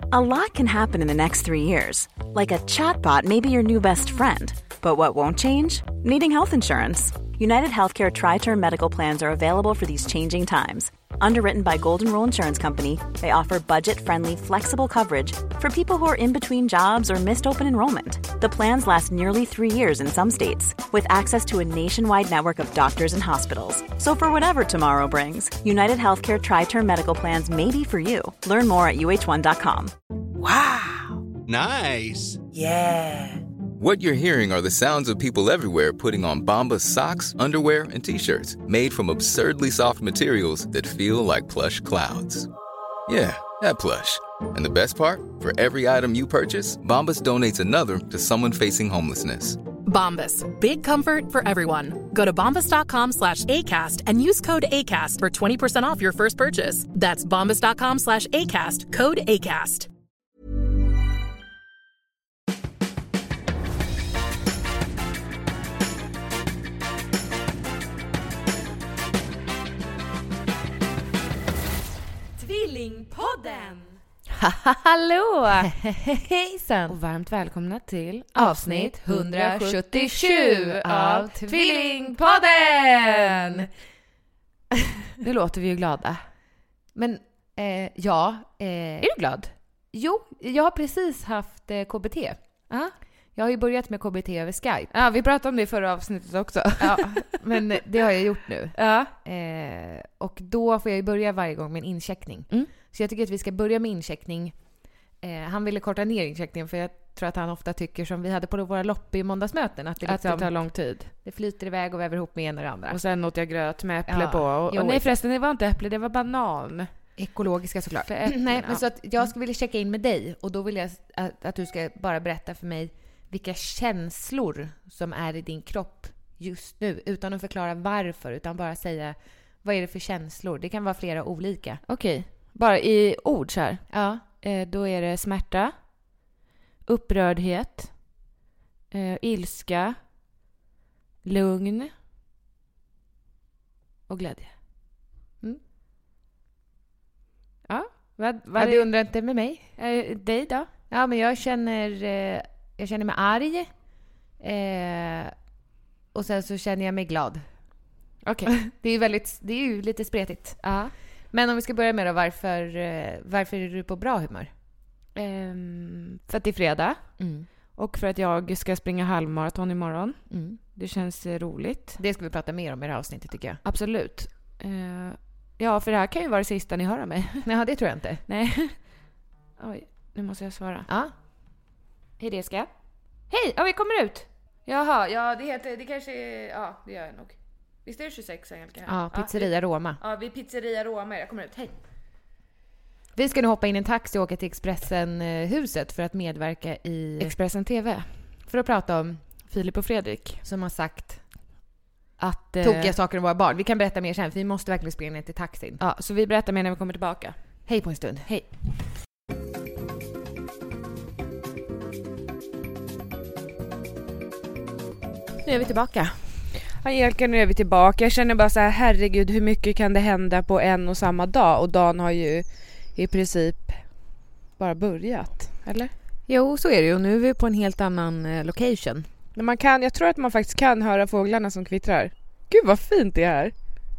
A lot can happen in the next 3 years. Like a chatbot may be your new best friend. But what won't change? Needing health insurance. United Healthcare Tri-Term Medical Plans are available for these changing times. Underwritten by Golden Rule Insurance Company, they offer budget-friendly, flexible coverage for people who are in between jobs or missed open enrollment. The plans last nearly 3 years in some states, with access to a nationwide network of doctors and hospitals. So for whatever tomorrow brings, United Healthcare Tri-Term Medical Plans may be for you. Learn more at uh1.com. Wow! Nice! Yeah! What you're hearing are the sounds of people everywhere putting on Bombas socks, underwear, and T-shirts made from absurdly soft materials that feel like plush clouds. Yeah, that plush. And the best part? For every item you purchase, Bombas donates another to someone facing homelessness. Bombas. Big comfort for everyone. Go to bombas.com/ACAST and use code ACAST for 20% off your first purchase. That's bombas.com/ACAST. Code ACAST. Tvillingpodden! Hallå! Hejsan! Och varmt välkomna till Avsnitt 177 av Tvillingpodden! Nu låter vi ju glada. Men är du glad? Jo, jag har precis haft KBT. Jag har ju börjat med KBT över Skype. Ja, vi pratade om det i förra avsnittet också. Ja, men det har jag gjort nu. Ja. Och då får jag ju börja varje gång med en incheckning. Så jag tycker att vi ska börja med incheckning. Han ville korta ner incheckningen för jag tror att han ofta tycker som vi hade på våra lopp i måndagsmöten. Att det tar lång tid. Det flyter iväg och väver ihop med en och andra. Och sen åt jag gröt med äpple på. Och nej förresten, det var inte äpple, det var banan. Ekologiska såklart. Nej, men så att jag skulle vilja checka in med dig. Och då vill jag att du ska bara berätta för mig vilka känslor som är i din kropp just nu. Utan att förklara varför, utan bara säga vad är det för känslor. Det kan vara flera olika. Okej, bara i ord så här. Ja. Då är det smärta, upprördhet, ilska, lugn och glädje. Ja, vad du undrar inte med mig? Dig då? Ja, men jag känner mig arg. Och sen så känner jag mig glad. Okej. Det är ju lite spretigt. Ja. Men om vi ska börja med då, varför är du på bra humör? För att det är fredag. Och för att jag ska springa halvmaraton imorgon. Det känns roligt. Det ska vi prata mer om i det här avsnittet tycker jag. Absolut. Ja, för det här kan ju vara det sista ni hör av mig. Nej, det tror jag inte. Nej. Oj, nu måste jag svara. Ja. Hej, det ska. Hej, vi kommer ut. Jaha, ja det kanske är, ja det gör jag nog. Visst är det 26 Angelica? Ja, pizzeria Roma. Ja, vi pizzeria Roma, jag kommer ut. Hej. Vi ska nu hoppa in i en taxi och åka till Expressen-huset för att medverka i Expressen TV. För att prata om Filip och Fredrik som har sagt att tokiga saker om våra barn. Vi kan berätta mer sen, för vi måste verkligen springa ner till taxin. Ja, så vi berättar mer när vi kommer tillbaka. Hej på en stund. Hej. Nu är vi tillbaka. Angelica, nu är vi tillbaka. Jag känner bara så här, herregud, hur mycket kan det hända på en och samma dag? Och dagen har ju i princip bara börjat, eller? Jo, så är det ju. Nu är vi på en helt annan location. Men jag tror att man faktiskt kan höra fåglarna som kvittrar. Gud vad fint det är här.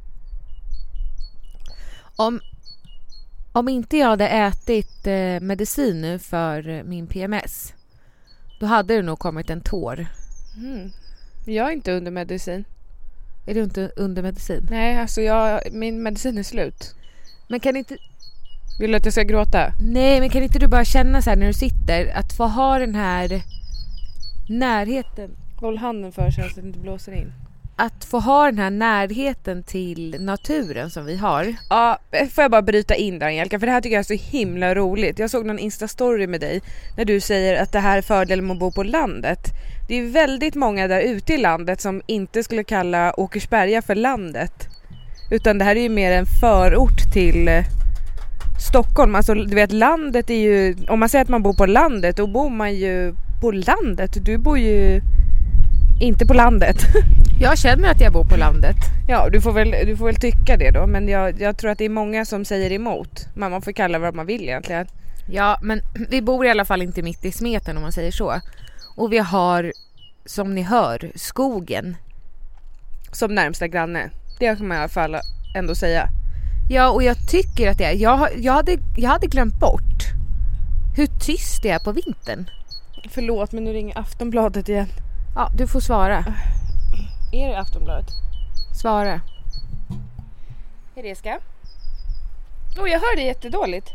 Om inte jag hade ätit medicin nu för min PMS, då hade det nog kommit en tår. Jag är inte under medicin. Är du inte under medicin? Nej, alltså min medicin är slut. Men kan inte... Vill du att jag ska gråta? Nej, men kan inte du bara känna så här när du sitter, att få ha den här närheten. Håll handen för så att det inte blåser in. Att få ha den här närheten till naturen som vi har. Ja, får jag bara bryta in där Angelica, för det här tycker jag är så himla roligt. Jag såg någon Insta-story med dig när du säger att det här är fördelen med att bo på landet. Det är väldigt många där ute i landet som inte skulle kalla Åkersberga för landet. Utan det här är ju mer en förort till Stockholm. Alltså du vet, landet är ju... Om man säger att man bor på landet, då bor man ju på landet. Du bor ju inte på landet. Jag känner att jag bor på landet. Ja, du får väl tycka det då. Men jag tror att det är många som säger emot. Man får kalla vad man vill egentligen. Ja, men vi bor i alla fall inte mitt i smeten om man säger så. Och vi har, som ni hör, skogen som närmsta granne. Det kan man i alla fall ändå säga. Ja, och jag tycker att det är... Jag hade glömt bort hur tyst det är på vintern. Förlåt, men nu ringer Aftonbladet igen. Ja, du får svara. Är det Aftonbladet? Svara. Är det ska? Jag hör det jättedåligt.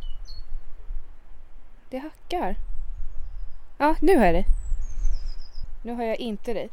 Det hackar. Ja, nu hör jag det. Nu hör jag inte dig.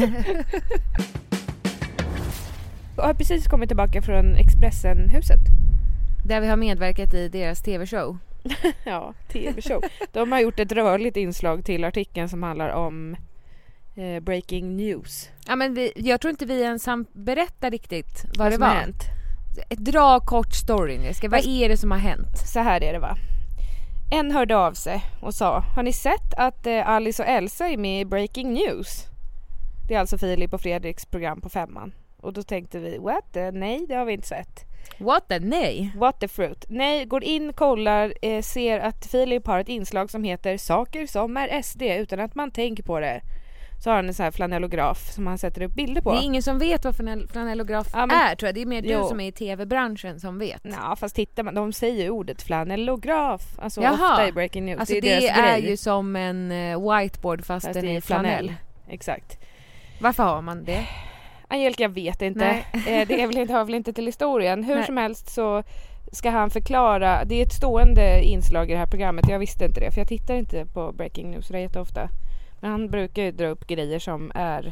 Jag har precis kommit tillbaka från Expressen-huset. Där vi har medverkat i deras tv-show. Ja, tv-show. De har gjort ett rörligt inslag till artikeln som handlar om breaking news. Ja, men jag tror inte vi ens berättar riktigt vad det var. Hänt. Dra kort storyn. Vad är det som har hänt? Så här är det, va? En hörde av sig och sa: har ni sett att Alice och Elsa är med i Breaking News? Det är alltså Filip och Fredriks program på 5:an. Och då tänkte vi, what? Nej, det har vi inte sett. What the nej? What the fruit? Nej, går in, kollar, ser att Filip har ett inslag som heter Saker som är SD utan att man tänker på det. Så har han en sån här flanellograf som han sätter upp bilder på. Det är ingen som vet vad flanellograf är, tror jag. Det är mer du som är i tv-branschen som vet. Ja, fast tittar man, de säger ju ordet flanellograf. Alltså ofta i Breaking News. Alltså det är ju som en whiteboard fast den är flanell. Exakt. Varför har man det? Angelica, jag vet inte. Det hör väl inte till historien. Hur som helst så ska han förklara. Det är ett stående inslag i det här programmet. Jag visste inte det, för jag tittar inte på Breaking News det är jätteofta. Men han brukar ju dra upp grejer som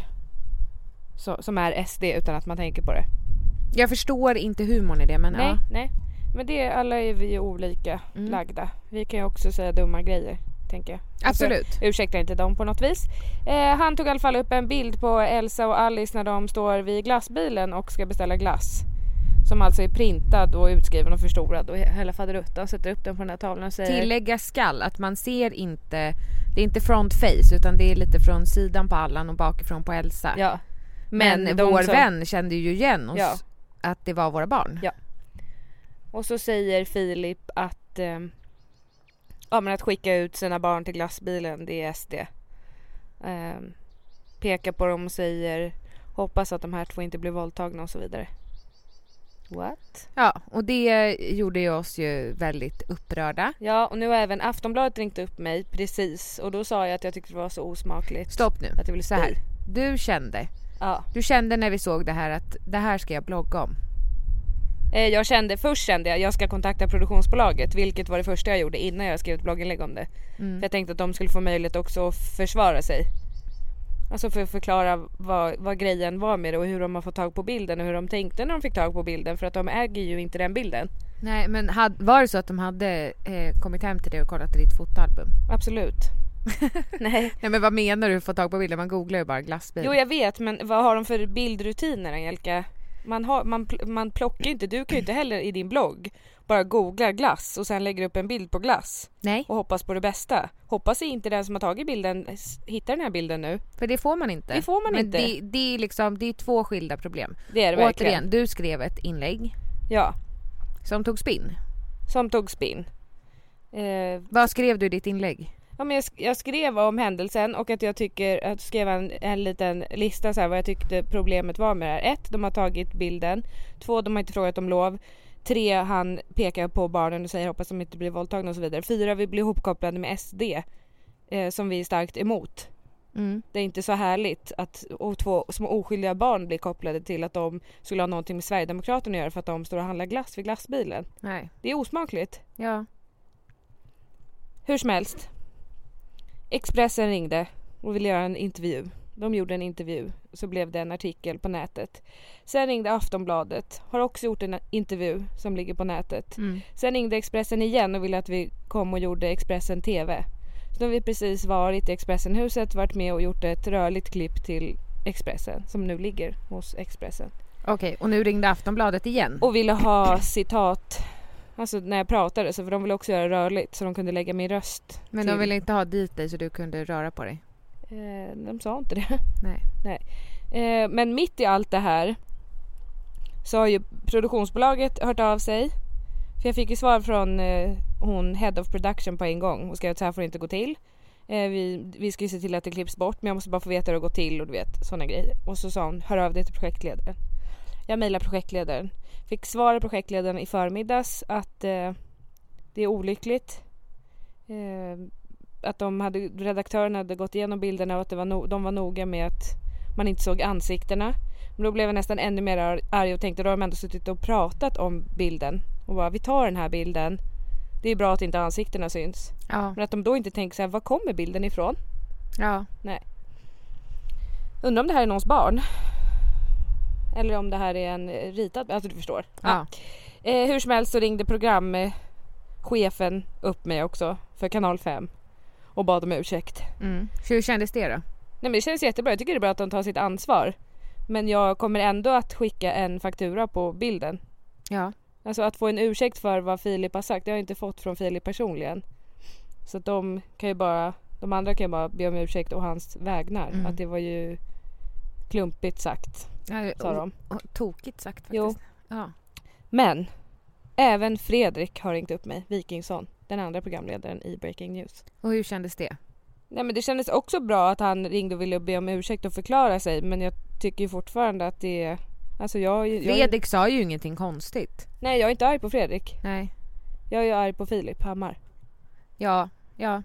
är SD utan att man tänker på det. Jag förstår inte humorn i det, men nej. Men alla är vi ju olika lagda. Vi kan ju också säga dumma grejer, tänker jag. Absolut. Alltså, ursäkta inte dem på något vis. Han tog i alla fall upp en bild på Elsa och Alice när de står vid glassbilen och ska beställa glass. Som alltså är printad och utskriven och förstorad. Och hela faderuttan sätter upp den på den här tavlan och säger... Tillägga skall att man ser inte... Det är inte front face utan det är lite från sidan på Allan och bakifrån på Elsa. Ja. Men vår vän kände ju igen oss att det var våra barn. Ja. Och så säger Filip att... men att skicka ut sina barn till glassbilen, det är SD. Pekar på dem och säger... Hoppas att de här två inte blir våldtagna och så vidare. What? Ja, och det gjorde ju oss ju väldigt upprörda. Ja, och nu har även Aftonbladet ringt upp mig precis. Och då sa jag att jag tyckte det var så osmakligt. Stopp nu, att jag ville så här. Du kände när vi såg det här att det här ska jag blogga om. Först kände jag ska kontakta produktionsbolaget, vilket var det första jag gjorde innan jag skrev ett blogginlägg om det. För jag tänkte att de skulle få möjlighet också att försvara sig. Alltså för att förklara vad grejen var med det och hur de har fått tag på bilden och hur de tänkte när de fick tag på bilden, för att de äger ju inte den bilden. Nej, men var det så att de hade kommit hem till dig och kollat ditt fotoalbum? Absolut. Nej, men vad menar du, få tag på bilden? Man googlar ju bara glassbil. Jo, jag vet, men vad har de för bildrutiner, Angelica? Man plockar ju inte, du kan ju inte heller i din blogg bara googla glass och sen lägger upp en bild på glass. Nej. Och hoppas på det bästa. Hoppas inte den som har tagit bilden hittar den här bilden nu. För det får man inte. Det får man inte. Det är liksom, det är två skilda problem. Det är det verkligen. Återigen, du skrev ett inlägg. Ja. Som tog spinn. Vad skrev du i ditt inlägg? Ja, men jag skrev om händelsen och att jag skrev en liten lista så här, vad jag tyckte problemet var med det här. 1. De har tagit bilden. 2. De har inte frågat om lov. 3. Han pekar på barnen och säger hoppas de inte blir våldtagna och så vidare. 4. Vi blir ihopkopplade med SD som vi är starkt emot. Det är inte så härligt att 2 små oskyldiga barn blir kopplade till att de skulle ha någonting med Sverigedemokraterna att göra för att de står och handlar glass vid glassbilen. Nej. Det är osmakligt. Ja. Hur som helst. Expressen ringde och ville göra en intervju. De gjorde en intervju, så blev det en artikel på nätet. Sen ringde Aftonbladet, har också gjort en intervju som ligger på nätet. Sen ringde Expressen igen och ville att vi kom och gjorde Expressen TV. Så då har vi precis varit i Expressenhuset, varit med och gjort ett rörligt klipp till Expressen som nu ligger hos Expressen. Okej, och nu ringde Aftonbladet igen. Och ville ha citat, alltså när jag pratade, så för de ville också göra rörligt så de kunde lägga min röst. Men de ville inte ha dit dig så du kunde röra på dig? De sa inte det. Nej. Men mitt i allt det här så har ju produktionsbolaget hört av sig. För jag fick ju svar från hon head of production på en gång och skrev att så här får det inte gå till. Vi ska ju se till att det klipps bort, men jag måste bara få veta hur det går till och du vet, sådana grejer. Och så sa hon, hör av dig till projektledaren. Jag mejlade projektledaren. Fick svar av projektledaren i förmiddags att det är olyckligt. Att redaktörerna hade gått igenom bilderna och att de var noga med att man inte såg ansiktena. Men då blev jag nästan ännu mer arg och tänkte, då har de ändå suttit och pratat om bilden. Och bara, vi tar den här bilden. Det är bra att inte ansiktena syns. Ja. Men att de då inte tänker så här, var kommer bilden ifrån? Ja. Nej. Undrar om det här är någons barn. Eller om det här är en ritad, alltså du förstår. Ja. Hur som helst så ringde programchefen upp mig också för kanal 5 och bad om ursäkt. Hur kändes det då? Nej, men det känns jättebra. Jag tycker det är bra att de tar sitt ansvar. Men jag kommer ändå att skicka en faktura på bilden. Ja. Alltså att få en ursäkt för vad Filip har sagt, det har jag inte fått från Filip personligen. Så att de andra kan ju bara be om ursäkt och hans vägnar. Att det var ju klumpigt sagt, sa de. Tokigt sagt faktiskt. Jo. Ja. Men även Fredrik har ringt upp mig, Wikingsson, den andra programledaren i Breaking News. Och hur kändes det? Nej, men det kändes också bra att han ringde och ville be om ursäkt och förklara sig. Men jag tycker ju fortfarande att det är... Alltså Fredrik sa ju ingenting konstigt. Nej, jag är inte arg på Fredrik. Nej. Jag är arg på Filip Hammar. Ja. Jag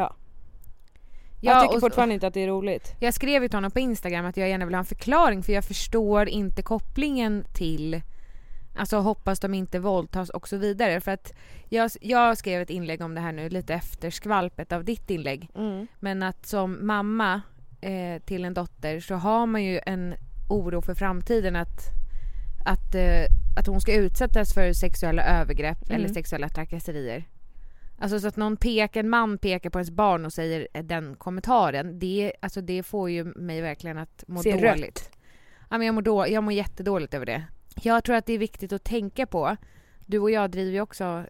tycker fortfarande inte att det är roligt. Jag skrev till honom på Instagram att jag gärna vill ha en förklaring, för jag förstår inte kopplingen till, alltså hoppas de inte våldtas och så vidare. För att jag skrev ett inlägg om det här nu lite efter skvalpet av ditt inlägg. Men att som mamma till en dotter så har man ju en oro för framtiden att hon ska utsättas för sexuella övergrepp eller sexuella trakasserier. Alltså så att en man pekar på ens barn och säger den kommentaren, det får ju mig verkligen att må dåligt. Ja, men jag mår jättedåligt över det. Jag tror att det är viktigt att tänka på. Du och jag driver ju också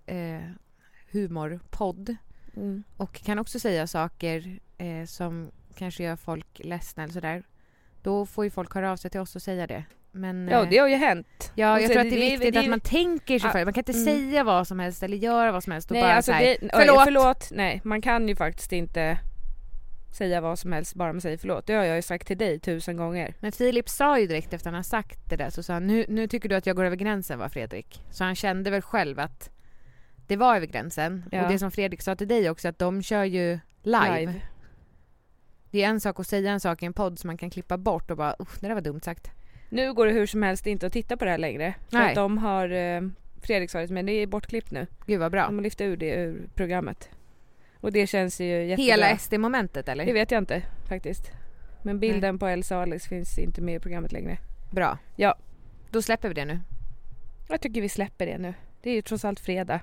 humorpodd och kan också säga saker som kanske gör folk ledsna eller sådär. Då får ju folk höra av sig till oss och säga det. Men, ja, det har ju hänt. Ja, jag tror att det är viktigt att man tänker sig för. Man kan inte säga vad som helst eller göra vad som helst och nej, bara alltså förlåt. Nej, man kan ju faktiskt inte säga vad som helst bara man säger förlåt. Det har jag ju sagt till dig 1000 gånger. Men Filip sa ju direkt efter han har sagt det där, så sa han, nu tycker du att jag går över gränsen, va Fredrik? Så han kände väl själv att det var över gränsen. Ja. Och det som Fredrik sa till dig också, att de kör ju live. Det är en sak att säga en sak i en podd som man kan klippa bort och bara, det där var dumt sagt. Nu går det hur som helst inte att titta på det här längre. För att de har Fredrik sa det, men det är bortklippt nu. Gud vad bra. De har lyft ur det ur programmet. Och det känns ju jättebra. Hela SD-momentet eller? Det vet jag inte faktiskt. Men bilden på Elsa och Alex finns inte med i programmet längre. Bra. Ja. Då släpper vi det nu. Jag tycker vi släpper det nu. Det är ju trots allt fredag.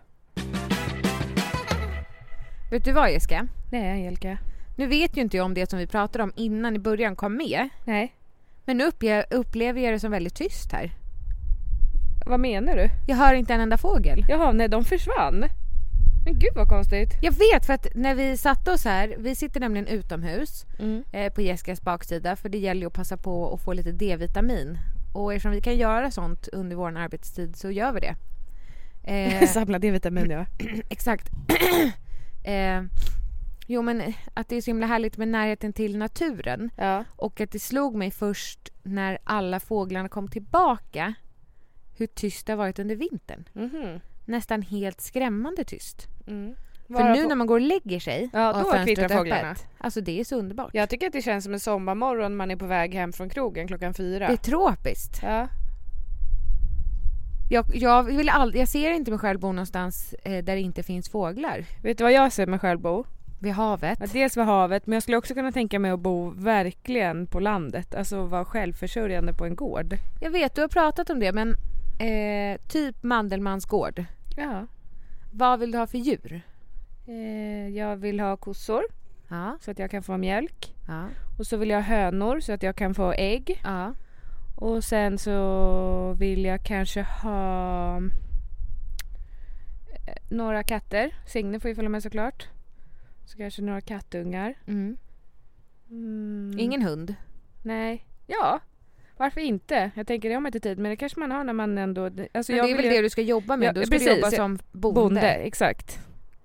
Vet du vad, Jessica? Nej, Angelica. Nu vet ju inte jag om det som vi pratade om innan i början kom med. Nej. Men nu upplever jag det som väldigt tyst här. Vad menar du? Jag hör inte en enda fågel. Jaha, nej, de försvann. Men gud vad konstigt. Jag vet, för att när vi satte oss här, vi sitter nämligen utomhus på Jessicas baksida, för det gäller ju att passa på att få lite D-vitamin. Och eftersom vi kan göra sånt under vår arbetstid så gör vi det. Samla D-vitamin, ja. Exakt. Jo, men att det är så himla härligt med närheten till naturen. Ja. Och att det slog mig först när alla fåglarna kom tillbaka hur tyst det har varit under vintern. Nästan helt skrämmande tyst. För nu när man går och lägger sig, ja, då har kvittrar fåglarna. Alltså det är så underbart. Jag tycker att det känns som en sommarmorgon när man är på väg hem från krogen 4:00. Det är tropiskt. Ja. Jag ser inte mig själv bo någonstans där det inte finns fåglar. Vet du vad jag ser mig själv bo? Vid havet. Ja, dels vid havet, men jag skulle också kunna tänka mig att bo verkligen på landet. Alltså vara självförsörjande på en gård. Jag vet, du har pratat om det, men typ Mandelmans gård. Ja. Vad vill du ha för djur? Jag vill ha kossor. Ja. Så att jag kan få mjölk. Ja. Och så vill jag ha hönor så att jag kan få ägg. Ja. Och sen så vill jag kanske ha några katter. Signe får ju följa med såklart. Så kanske några kattungar. Ingen hund? Nej. Ja. Varför inte? Jag tänker det har man inte tid. Men det kanske man har när man ändå... Alltså men det är väl det du ska jobba med? Ja, du ska jobba som bonde. Exakt.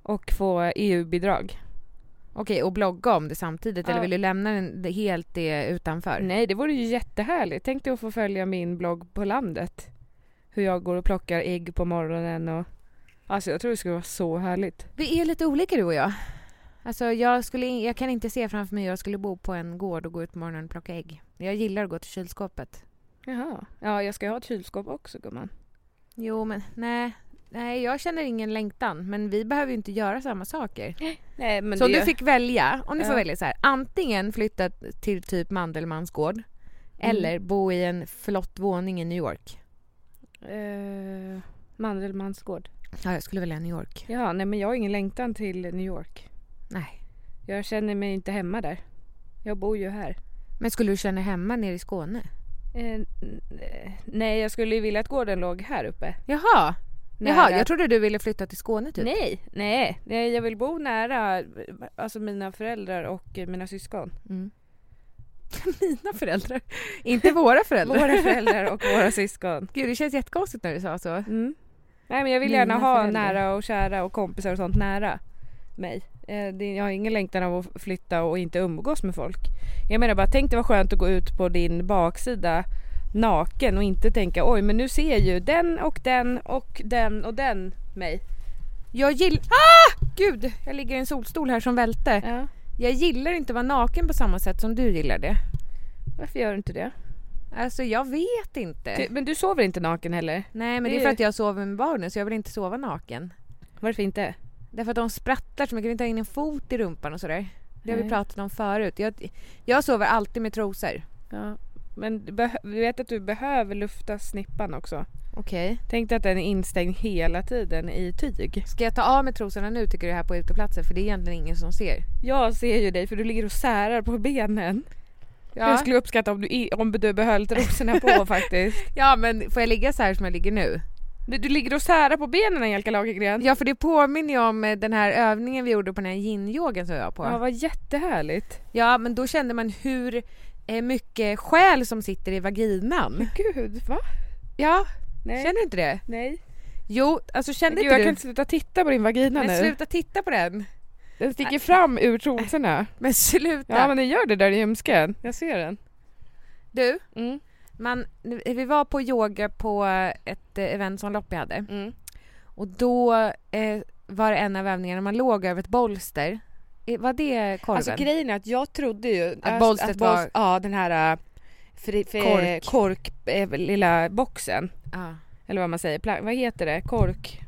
och få EU-bidrag. Okej, och blogga om det samtidigt, Ja. eller vill du lämna helt det utanför? Nej, det vore ju jättehärligt. Tänk dig att få följa min blogg på landet. Hur jag går och plockar ägg på morgonen och... Alltså jag tror det skulle vara så härligt. Vi är lite olika du och jag. Alltså jag kan inte se framför mig att jag skulle bo på en gård och gå ut på morgonen och plocka ägg. Jag gillar att gå till kylskåpet. Jaha. Ja, jag ska ha ett kylskåp också, gumman. Jo, men nej, jag känner ingen längtan. Men vi behöver ju inte göra samma saker. Nej, men så om det... du fick välja, om du får Ja. välja så här. Antingen flytta till typ Mandelmans gård. Eller bo i en flott våning i New York. Mandelmans gård. Ja, jag skulle välja New York. Ja, nej men jag har ingen längtan till New York. Nej. Jag känner mig inte hemma där. Jag bor ju här. Men skulle du känna hemma nere i Skåne? Nej, jag skulle ju vilja att gården låg här uppe. Jaha, Nära. jag trodde du ville flytta till Skåne typ. Nej, jag vill bo nära alltså mina föräldrar och mina syskon. Mm. Mina föräldrar. Inte våra föräldrar. Våra föräldrar och våra syskon. Gud, det känns jättekonstigt när du sa så. Mm. Nej, men jag vill Mina gärna ha föräldrar. nära och kära och kompisar och sånt nära mig. Jag har ingen längtan av att flytta och inte umgås med folk. Jag menar bara, tänk det var skönt att gå ut på din baksida naken och inte tänka, oj men nu ser ju den och den och den och den mig. Jag gillar... Gud, jag ligger i en solstol här som välte. Ja. Jag gillar inte att vara naken på samma sätt som du gillar det. Varför gör du inte det? Alltså, jag vet inte. Men du sover inte naken heller? Nej, men det är för att jag sover med barnen så jag vill inte sova naken. Varför inte? Därför att de sprattlar så mycket, jag vill inte ha in en fot i rumpan och sådär. Det har vi Nej. pratat om förut. Jag sover alltid med trosor. Ja. Men vi vet att du behöver lufta snippan också. Okej. Tänk dig att den är instängd hela tiden i tyg. Ska jag ta av med trosorna nu tycker du här på uteplatsen? För det är egentligen ingen som ser. Jag ser ju dig för du ligger och särar på benen. Ja, Jag skulle uppskatta om du behöll trosorna på faktiskt. ja, men får jag ligga så här som jag ligger nu? Du ligger och särar på benen, Angelica Lagergren. Ja, för det påminner ju om den här övningen vi gjorde på den här yin-yogan som jag var på. Ja, vad jättehärligt. Ja, men då kände man hur mycket själ som sitter i vaginan. Gud, va? Ja, Nej. känner du inte det? Nej. Jo, alltså kände Gud, inte jag du? kan inte sluta titta på din vagina Men nu. sluta titta på den. Den sticker fram ur trosorna. Men sluta. Ja, men den gör det där i ljumsken. Jag ser den. Du, Mm. vi var på yoga på ett event som Loppi hade. Mm. Och då var det en av övningarna man låg över ett bolster. Var det korven? Alltså grejen är att jag trodde ju Att bolstret var... Ja, den här kork lilla boxen. Ja. Eller vad man säger. Vad heter det? Kork.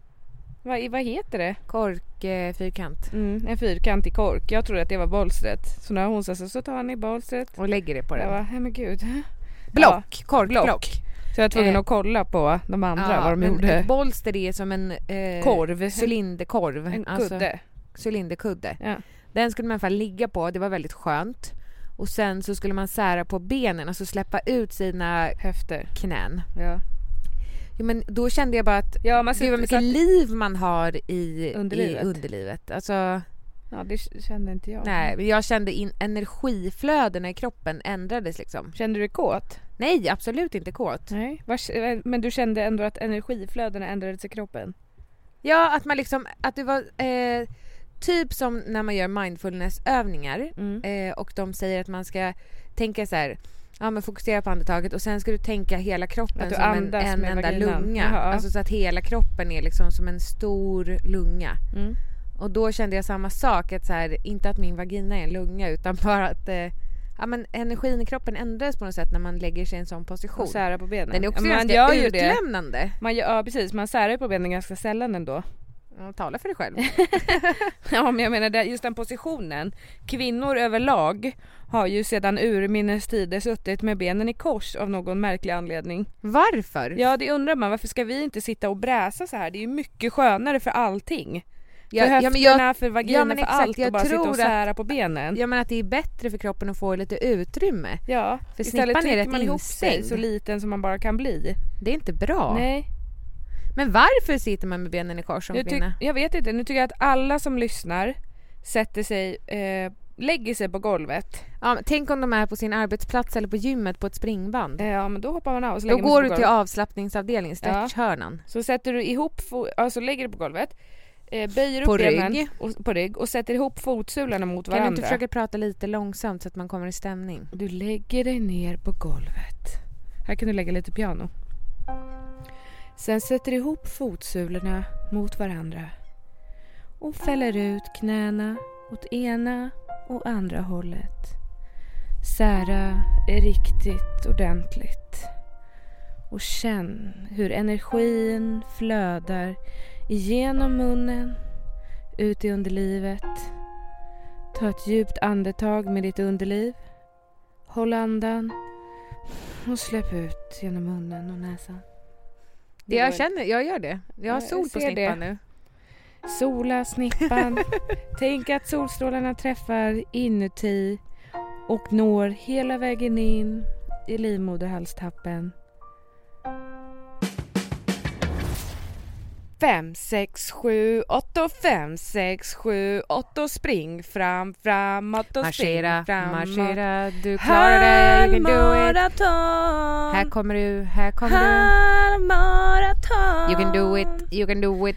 Vad heter det? Fyrkant. En fyrkantig kork. Jag trodde att det var bolstret. Så när hon sa så tar han i bolstret. Och lägger det på Jag den. bara, nej men gud. Block. Korkblock. Så jag var tvungen att kolla på de andra vad de men gjorde. ett bolster är som en Korv. cylinderkorv. En kudde. Cylinderkudde. Ja. Den skulle man i alla fall ligga på. Det var väldigt skönt. Och sen så skulle man sära på benen. Alltså släppa ut sina Höfter. knän. Ja. Jo, men då kände jag bara att Ja, man det var mycket liv man har i underlivet. Alltså, ja, det kände inte jag. nej, men jag kände energiflödena i kroppen ändrades liksom. Kände du dig kåt? Nej, absolut inte kåt. Nej. Men du kände ändå att energiflödena ändrades i kroppen? Ja, att man liksom, att det var typ som när man gör mindfulnessövningar och de säger att man ska tänka så här, ja, men fokusera på andetaget och sen ska du tänka hela kroppen som en enda vaginan. lunga. Jaha. Alltså så att hela kroppen är liksom som en stor lunga. Mm. Och då kände jag samma sak, att så här, inte att min vagina är en lunga utan bara att ja, men energin i kroppen ändras på något sätt när man lägger sig i en sån position. Och sära på benen. Den är också man ganska gör ju utlämnande. Ja, precis. Man särar ju på benen ganska sällan ändå. Ja, tala för dig själv. Ja, men jag menar just den positionen. Kvinnor överlag har ju sedan urminnes tider suttit med benen i kors av någon märklig anledning. Varför? Ja, det undrar man. Varför ska vi inte sitta och bräsa så här? Det är ju mycket skönare för allting. Ja, för höfterna, för vagina, för exakt, allt och bara sitta och sära på benen. Jag menar att det är bättre för kroppen att få lite utrymme. Ja, för istället snippan är trycker rätt man ihop sig instängd. så liten som man bara kan bli. Det är inte bra. Nej. Men varför sitter man med benen i kors som kvinna? Jag vet inte, nu tycker jag att alla som lyssnar sätter sig, lägger sig på golvet. Ja, men tänk om de är på sin arbetsplats eller på gymmet på ett springband. Ja, men då hoppar man av och så då lägger man sig går på du till golvet. avslappningsavdelningen, stretchhörnan. Så sätter du ihop, alltså lägger du på golvet. Böjer upp På benen rygg. på rygg och sätter ihop fotsulorna mot varandra. Kan du inte försöka prata lite långsamt så att man kommer i stämning? Du lägger dig ner på golvet. Här kan du lägga lite piano. Sen sätter du ihop fotsulorna mot varandra. Och fäller ut knäna åt ena och andra hållet. Sära är riktigt ordentligt. Och känn hur energin flödar igenom munnen, ut i underlivet. Ta ett djupt andetag med ditt underliv. Håll andan och släpp ut genom munnen och näsan. Jag gör det. Jag har sol på snippan nu. Sola snippan. Tänk att solstrålarna träffar inuti och når hela vägen in i livmoderhalstappen. 5, 6, 7, 8, 5, 6, 7, 8, spring framåt och Marschera, spring framåt. marschera, du klarar det, you can do it. Halvmaraton. Här kommer du. Halvmaraton. You can do it.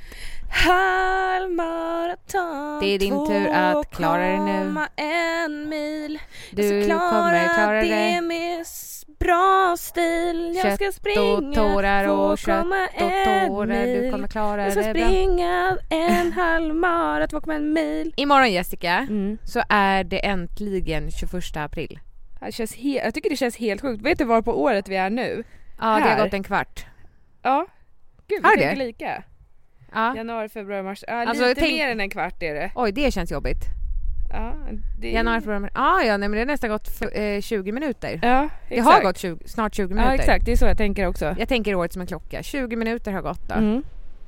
Halvmaraton. Det är din tur att klara det nu. 2,1 mil. Du kommer klara det. Med bra stil. Jag ska springa och tårar och kött och 2,1 tårar. mil. Du kommer klara Jag ska det bra. springa en halvmaraton, 2,1 mil. Imorgon, Jessica, så är det äntligen 21 april. Det känns jag tycker det känns helt sjukt. Vet du var på året vi är nu? Ja, det har gått en kvart. Ja. Gud, Har vi det? tänker lika. Ja. Januari, februari, mars. Ja, Alltså, lite mer än en kvart är det. Oj, det känns jobbigt. Ja, Januari, februari, mars. Nej, men det har nästan gått 20 minuter. Ja, exakt. Det har gått snart 20 minuter. Ja, exakt. Det är så jag tänker också. Jag tänker året som en klocka. 20 minuter har gått då. Mm.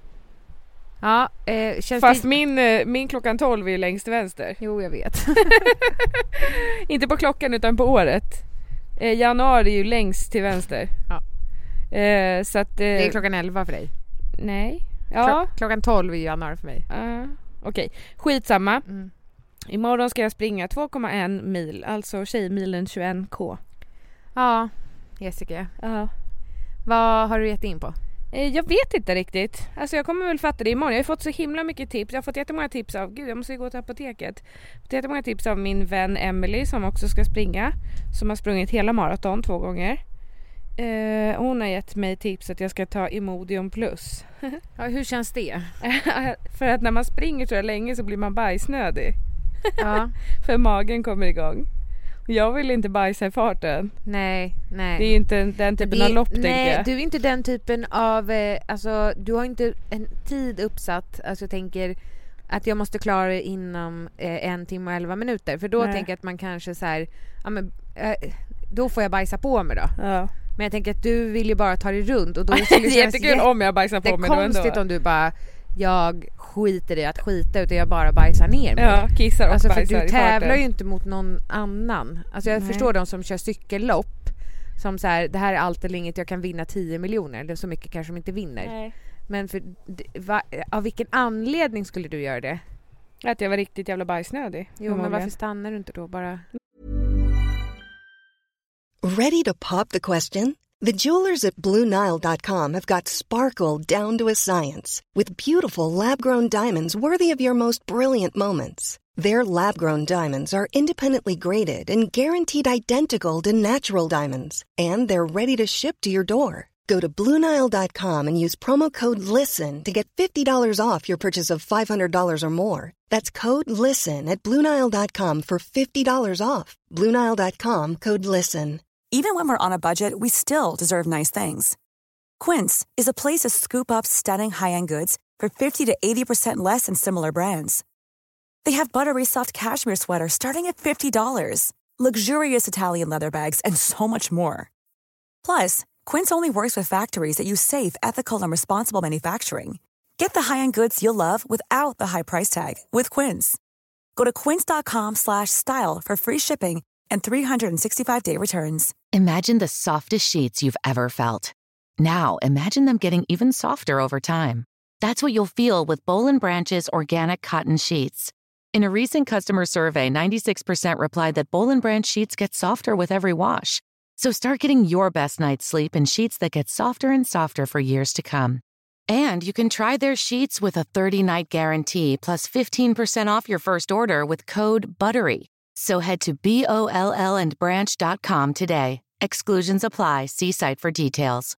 Ja, känns Fast det... min klockan 12 är längst till vänster. Jo, jag vet. Inte på klockan utan på året. Januari är ju längst till vänster. Ja. Så att, det är klockan 11 för dig. Nej. Ja. Klockan 12 är januari för mig. Okej. Skitsamma. Imorgon ska jag springa 2,1 mil. Alltså tjejmilen 21k. Ja, Jessica. Ja. Vad har du gett in på? Jag vet inte riktigt. Alltså jag kommer väl fatta det imorgon. Jag har fått så himla mycket tips. Jag har fått jättemånga tips av... Gud, jag måste ju gå till apoteket. Jag har fått jättemånga tips av min vän Emily som också ska springa. Som har sprungit hela maraton 2 gånger. Hon har gett mig tips att jag ska ta Imodium Plus. Ja, hur känns det? För att när man springer så länge så blir man bajsnödig. Ja. För magen kommer igång. Jag vill inte bajsa i farten. Nej. Det är inte den typen av lopp, tänker jag. Nej, du är inte den typen av... alltså, du har inte en tid uppsatt. Alltså, jag tänker att jag måste klara det inom 1 timme och 11 minuter. För då tänker jag att man kanske så här... Ja, men, då får jag bajsa på mig då. Ja. Men jag tänker att du vill ju bara ta dig runt. Och då det är jättekul om jag bajsar på mig. Det är konstigt om du bara... Jag skiter i att skita utan jag bara bajsar ner mig. Ja, kissar och alltså, bajsar för du i farten. tävlar ju inte mot någon annan. Alltså jag förstår de som kör cykellopp som så här, det här är allt eller inget, jag kan vinna 10 miljoner. Det är så mycket kanske de inte vinner. Nej. Men av vilken anledning skulle du göra det? Att jag var riktigt jävla bajsnödig. Jo, men varför stannar du inte då bara? Ready to pop the question? The jewelers at BlueNile.com have got sparkle down to a science with beautiful lab-grown diamonds worthy of your most brilliant moments. Their lab-grown diamonds are independently graded and guaranteed identical to natural diamonds, and they're ready to ship to your door. Go to BlueNile.com and use promo code LISTEN to get $50 off your purchase of $500 or more. That's code LISTEN at BlueNile.com for $50 off. BlueNile.com, code LISTEN. Even when we're on a budget, we still deserve nice things. Quince is a place to scoop up stunning high-end goods for 50 to 80% less than similar brands. They have buttery soft cashmere sweaters starting at $50, luxurious Italian leather bags, and so much more. Plus, Quince only works with factories that use safe, ethical, and responsible manufacturing. Get the high-end goods you'll love without the high price tag with Quince. Go to quince.com/style for free shipping and 365-day returns. Imagine the softest sheets you've ever felt. Now, imagine them getting even softer over time. That's what you'll feel with Boll & Branch's organic cotton sheets. In a recent customer survey, 96% replied that Boll & Branch sheets get softer with every wash. So start getting your best night's sleep in sheets that get softer and softer for years to come. And you can try their sheets with a 30-night guarantee plus 15% off your first order with code BUTTERY. So head to BOLLandbranch.com today. Exclusions apply. See site for details.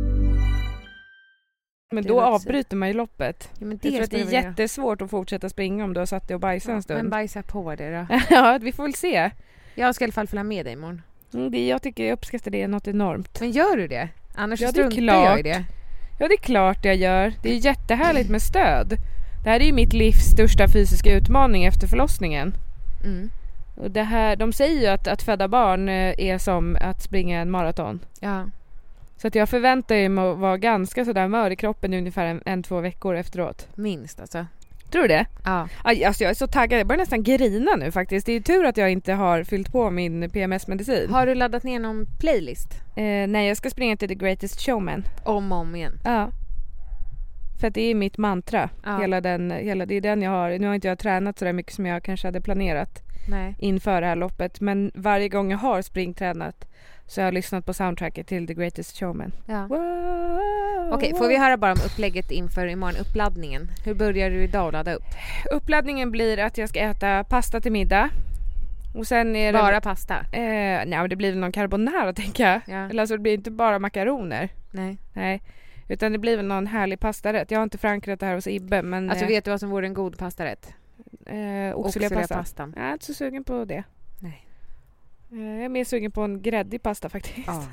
Men då avbryter man ju loppet. Ja, men jag tror att det är jättesvårt att fortsätta springa om du har satt dig och bajsat en stund. Men bajsa på det då. Ja, vi får väl se. Jag ska i alla fall följa med dig imorgon. Jag tycker jag uppskattar det något enormt. Men gör du det? Annars ja, struntar jag i det. Ja, det är klart jag gör. Det är jättehärligt med stöd. Det här är ju mitt livs största fysiska utmaning efter förlossningen. Mm. Och det här, de säger ju att föda barn är som att springa en maraton. Ja. Så att jag förväntar mig att vara ganska sådär mör i kroppen ungefär 1-2 veckor efteråt. Minst alltså. Tror du det? Ja. Alltså jag är så taggad, jag börjar nästan grina nu faktiskt. Det är ju tur att jag inte har fyllt på min PMS-medicin. Har du laddat ner någon playlist? Nej, jag ska springa till The Greatest Showman. Om igen? Ja. För att det är mitt mantra. Ja. Det är den jag har. Nu har inte jag tränat så där mycket som jag kanske hade planerat. Nej. Inför det här loppet. Men varje gång jag har springtränat så jag har lyssnat på soundtracket till The Greatest Showman. Ja. Okej, får vi höra bara om upplägget inför imorgon, uppladdningen. Hur börjar du idag att ladda upp? Uppladdningen blir att jag ska äta pasta till middag. Och sen är bara det pasta? Nej, det blir väl någon carbonara tänker jag. Ja. Eller alltså det blir inte bara makaroner. Nej. Utan det blir väl någon härlig pastarätt. Jag har inte förankrat det här hos Ibbe. Men, alltså vet du vad som vore en god pastarätt? Oxfilépasta. Jag är inte så sugen på det. Nej. Jag är mer sugen på en gräddig pasta faktiskt. Ja.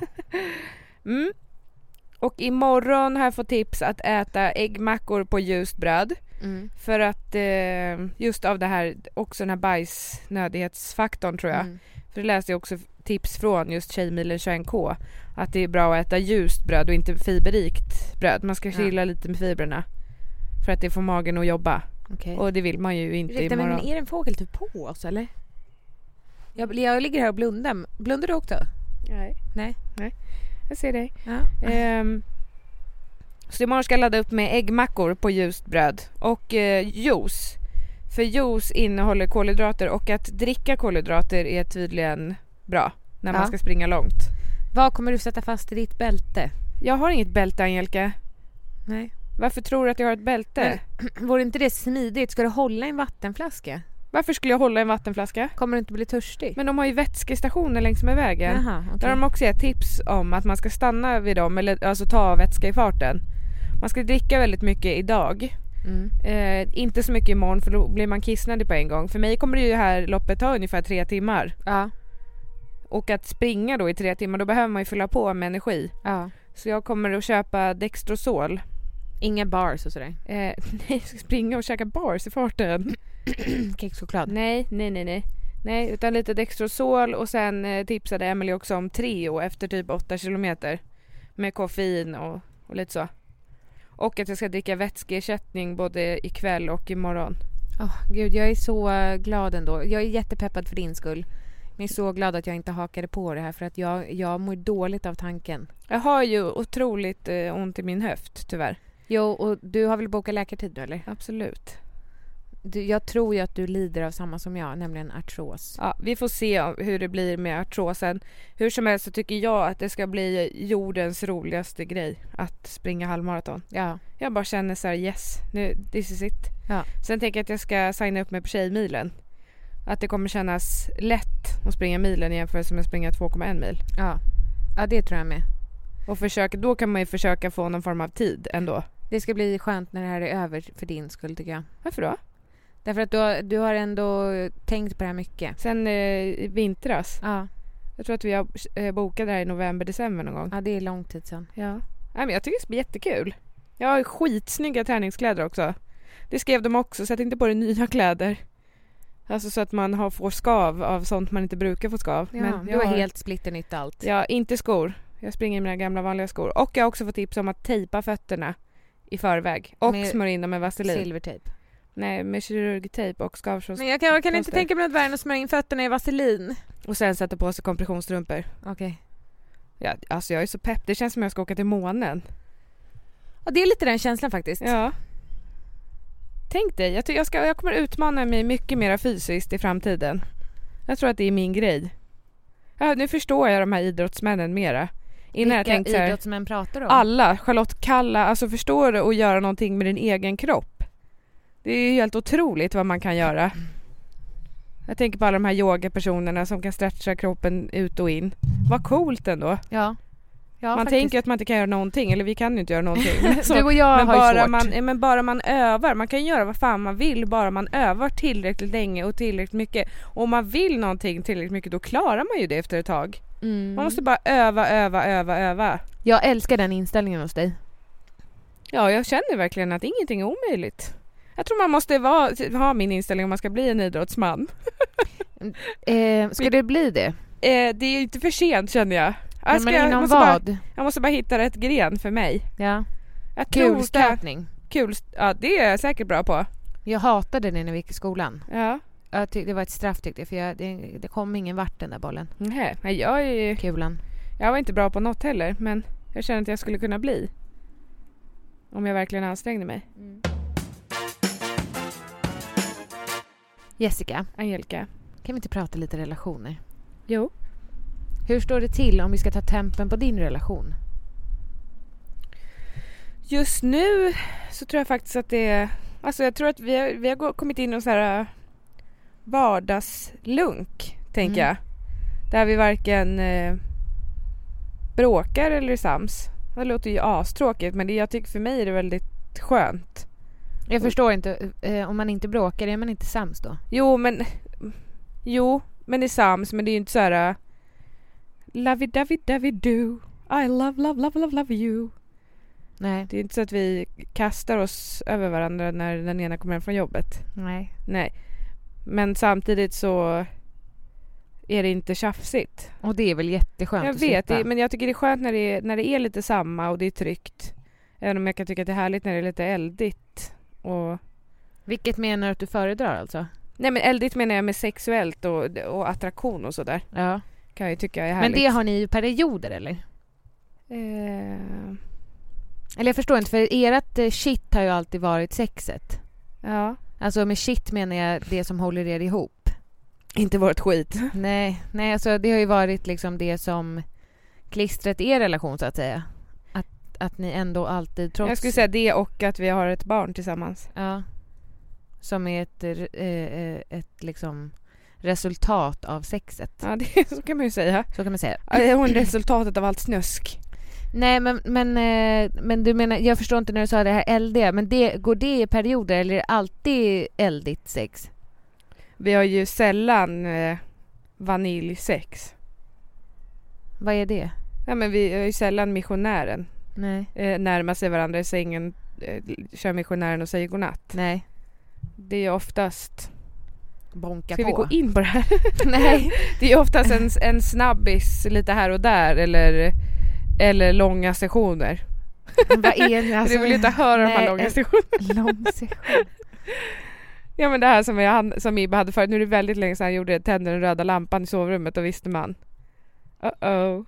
Och imorgon har jag fått tips att äta äggmackor på ljust bröd. Mm. För att just av det här, också den här bajsnödighetsfaktorn tror jag. Mm. För det läste jag också tips från just Tjejmilen 21K. Att det är bra att äta ljust bröd och inte fiberrikt bröd. Man ska chilla lite med fibrerna. För att det får magen att jobba. Okay. Och det vill man ju inte imorgon. Men är det en fågel typ på oss eller? Jag ligger här och blundar. Blundar du också? Nej. Jag ser dig. Ja. Så imorgon ska jag ladda upp med äggmackor på ljust bröd. Och juice. För juice innehåller kolhydrater. Och att dricka kolhydrater är tydligen bra. När man ska springa långt. Vad kommer du sätta fast i ditt bälte? Jag har inget bälte, Angelica. Nej. Varför tror du att jag har ett bälte? Men, vore inte det smidigt? Ska du hålla en vattenflaska? Varför skulle jag hålla en vattenflaska? Kommer du inte bli törstig? Men de har ju vätskestationer längs med vägen. Aha, okay. Där har de också gett tips om att man ska stanna vid dem. Eller alltså ta vätska i farten. Man ska dricka väldigt mycket idag. Inte så mycket imorgon för då blir man kissnödig på en gång. För mig kommer det ju här loppet ta ungefär 3 timmar. Ja. Och att springa då i 3 timmar, då behöver man ju fylla på med energi. Ja. Så jag kommer att köpa Dextrosol. Inga bars och sådär? Nej, jag ska springa och käka bars i farten. Kexchoklad? Nej, utan lite Dextrosol. Och sen tipsade Emily också om Treo efter typ 8 kilometer. Med koffein och lite så. Och att jag ska dricka vätskeersättning både ikväll och imorgon. Gud, jag är så glad ändå. Jag är jättepeppad för din skull. Men jag är så glad att jag inte hakade på det här. För att jag mår dåligt av tanken. Jag har ju otroligt ont i min höft, tyvärr. Jo, och du har väl bokat läkartid nu, eller? Absolut. Jag tror ju att du lider av samma som jag, nämligen artros. Ja, vi får se hur det blir med artrosen. Hur som helst så tycker jag att det ska bli jordens roligaste grej att springa halvmaraton. Ja. Jag bara känner så här, yes, nu, this is it. Ja. Sen tänker jag att jag ska signa upp mig på Tjejmilen. Att det kommer kännas lätt att springa milen jämfört med att springa 2,1 mil. Ja, det tror jag med. Och då kan man ju försöka få någon form av tid ändå. Det ska bli skönt när det här är över för din skull, tycker jag. Varför då? Därför att du har ändå tänkt på det här mycket. Sen vintras. Ja. Jag tror att vi har bokat det här i november-december någon gång. Ja, det är lång tid sedan. Ja. Nej, men jag tycker det blir jättekul. Jag har skitsnygga träningskläder också. Det skrev de också, så att inte på det nya kläder. Alltså så att man får skav av sånt man inte brukar få skav. Ja, men du har helt splitternytt allt. Ja, inte skor. Jag springer i mina gamla vanliga skor. Och jag har också fått tips om att tejpa fötterna i förväg. Och smörja in dem med vaselin. Silvertejp. Nej, med kirurgtejp och skavsås. Men jag kan inte tänka mig något värre än att smörja in fötterna i vaselin. Och sen sätta på sig kompressionsstrumpor. Okej. Ja, alltså jag är så pepp. Det känns som jag ska åka till månen. Ja, det är lite den känslan faktiskt. Ja. Tänk dig, jag kommer utmana mig mycket mer fysiskt i framtiden. Jag tror att det är min grej. Ja, nu förstår jag de här idrottsmännen mera. Innan jag tänkte vilka idrottsmän pratar du om? Alla, Charlotte Kalla, alltså förstår du att göra någonting med din egen kropp. Det är ju helt otroligt vad man kan göra. Jag tänker på alla de här yogapersonerna som kan stretcha kroppen ut och in. Vad coolt ändå. Ja. Man faktiskt. tänker att man inte kan göra någonting, eller vi kan ju inte göra någonting. Du och jag har ju svårt. Men bara man övar, man kan göra vad fan man vill, bara man övar tillräckligt länge och tillräckligt mycket. Och om man vill någonting tillräckligt mycket, då klarar man ju det efter ett tag. Man måste bara öva. Jag älskar den inställningen hos dig. Ja, jag känner verkligen att ingenting är omöjligt. Jag tror man måste ha min inställning om man ska bli en idrottsman. Ska det bli det? Det är inte för sent, känner jag. Jag måste bara hitta rätt gren för mig. Ja. Kulstötning. Ja, det är jag säkert bra på. Jag hatade det när vi gick i skolan. Ja. Det var ett straff tyckte jag, för det kom ingen vart den där bollen. Nej, kulan. Jag var inte bra på något heller, men jag känner att jag skulle kunna bli. Om jag verkligen ansträngde mig. Jessica. Angelica. Kan vi inte prata lite relationer? Jo. Hur står det till om vi ska ta tempen på din relation? Just nu så tror jag faktiskt att det är... Alltså jag tror att vi har kommit in i en så här vardagslunk, tänker jag. Där vi varken bråkar eller är sams. Det låter ju astråkigt, men jag tycker för mig är det väldigt skönt. Jag förstår inte, om man inte bråkar, är man inte sams då? Jo, men det är sams, men det är ju inte så här lovey-dovey-dovey-do, I love you. Nej. Det är inte så att vi kastar oss över varandra när den ena kommer hem från jobbet. Nej. Men samtidigt så är det inte tjafsigt. Och det är väl jätteskönt att vet, men jag tycker det är skönt när det är lite samma och det är tryggt. Även om jag kan tycka att det är härligt när det är lite eldigt. Och... Vilket menar du att du föredrar alltså? Nej, men eldigt menar jag med sexuellt och attraktion och sådär. Ja. Kan jag ju tycka är härligt. Men det har ni ju perioder, eller? Eller jag förstår inte, för ert shit har ju alltid varit sexet. Ja. Alltså med shit menar jag det som håller er ihop. Inte varit skit. Nej, alltså det har ju varit liksom det som klistret er relation så att säga. Att ni ändå alltid trots... Jag skulle säga det, och att vi har ett barn tillsammans. Ja. Som är ett liksom resultat av sexet. Ja, så kan man ju säga. Så kan man säga. Ja, resultatet av allt snusk. Nej, men du menar, jag förstår inte när du sa det här eldiga, men går det i perioder eller är det alltid eldigt sex? Vi har ju sällan vaniljsex. Vad är det? Ja, men vi är ju sällan missionären. Nej. Närmar sig varandra i sängen, kör missionären och säger godnatt. Nej. Det är ju oftast... Bonka Ska på. vi gå in på det här? Nej. Det är ju oftast en snabbis lite här och där, eller långa sessioner. Vad är det? Alltså? Du vill inte höra de här långa sessionerna. Lång session. Ja, men det här som Ibba hade förut. Nu är det väldigt länge sedan han gjorde tända den röda lampan i sovrummet, och visste man. Uh-oh.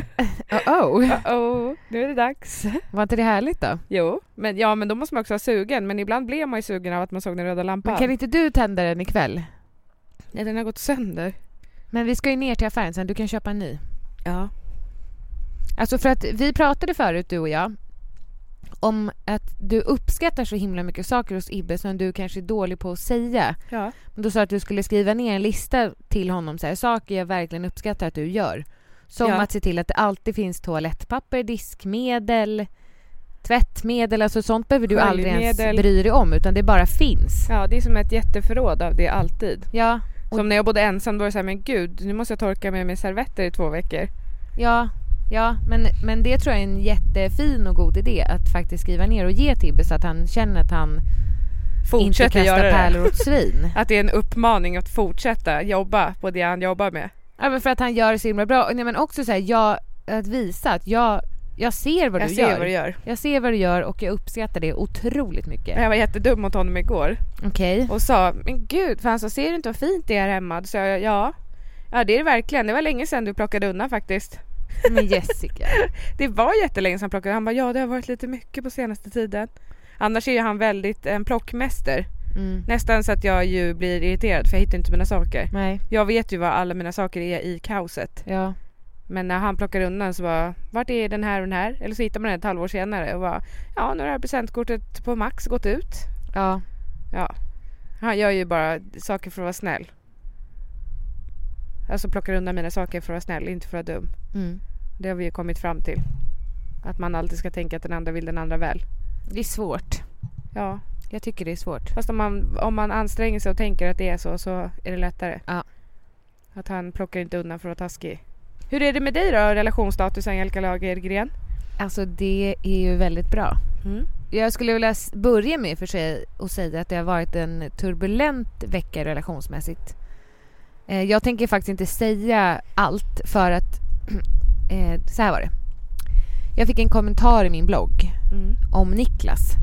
Nu är det dags. Var inte det härligt då? Jo, men då måste man också vara sugen. Men ibland blev man ju sugen av att man såg den röda lampan. Men kan inte du tända den ikväll? Nej, den har gått sönder. Men vi ska ju ner till affären sen, du kan köpa en ny. Ja. Alltså för att vi pratade förut, du och jag, om att du uppskattar så himla mycket saker hos Ibbe som du kanske är dålig på att säga. Ja. Men då sa att du skulle skriva ner en lista till honom, så här, saker jag verkligen uppskattar att du gör. Som att se till att det alltid finns toalettpapper, diskmedel, tvättmedel, alltså sånt behöver du aldrig ens bry dig om, utan det bara finns. Ja, det är som ett jätteförråd av det alltid. Ja. Som när jag bodde ensam, då var det så här, men gud, nu måste jag torka med servetter i 2 veckor. Ja, men det tror jag är en jättefin och god idé att faktiskt skriva ner och ge Tibbe, så att han känner att han fortsätter inte kastar pärlor åt svin. Att det är en uppmaning att fortsätta jobba på det han jobbar med. Ja, men för att han gör det så himla bra. Nej, men också så här, att visa att jag ser vad du gör. Jag ser vad du gör och jag uppskattar det otroligt mycket. Jag var jättedum mot honom igår. Okej. Och sa, men gud, för han sa, ser du inte vad fint det är hemma? Så jag, ja, det är det verkligen. Det var länge sedan du plockade undan faktiskt. Men Jessica. Det var jättelänge sedan han plockade. Han bara, ja, det har varit lite mycket på senaste tiden. Annars är ju han väldigt en plockmäster. Nästan så att jag ju blir irriterad för jag hittar inte mina saker. Nej. Jag vet ju vad alla mina saker är i kaoset. Ja. Men när han plockar undan så bara, vart är den här och den här? Eller så hittar man den ett halvår senare och bara, ja, nu har det här presentkortet på Max gått ut. Ja. Han gör ju bara saker för att vara snäll. Alltså plockar undan mina saker för att vara snäll, inte för att vara dum. Det har vi ju kommit fram till. Att man alltid ska tänka att den andra vill den andra väl. Det är svårt. Ja. Jag tycker det är svårt. Fast om man anstränger sig och tänker att det är så är det lättare. Ja. Att han plockar inte undan för att vara taskig. Hur är det med dig då, relationsstatus Angelica Lagergren? Alltså det är ju väldigt bra. Jag skulle vilja börja med för sig och säga att det har varit en turbulent vecka relationsmässigt. Jag tänker faktiskt inte säga allt för att så här var det. Jag fick en kommentar i min blogg om Niklas.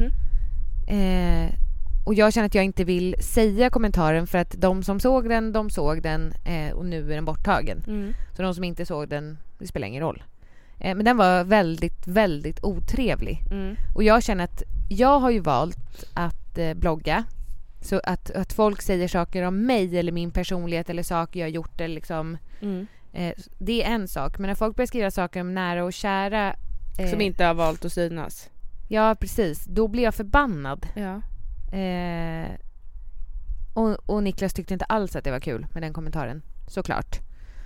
Och jag känner att jag inte vill säga kommentaren för att de som såg den och nu är den borttagen. Så de som inte såg den, det spelar ingen roll. Men den var väldigt, väldigt otrevlig. Och jag känner att jag har ju valt att blogga. Så att folk säger saker om mig eller min personlighet eller saker jag har gjort eller liksom, det är en sak. Men när folk börjar skriva saker om nära och kära som inte har valt att synas. Ja, precis. Då blir jag förbannad. Ja. Och Niklas tyckte inte alls att det var kul med den kommentaren. Såklart.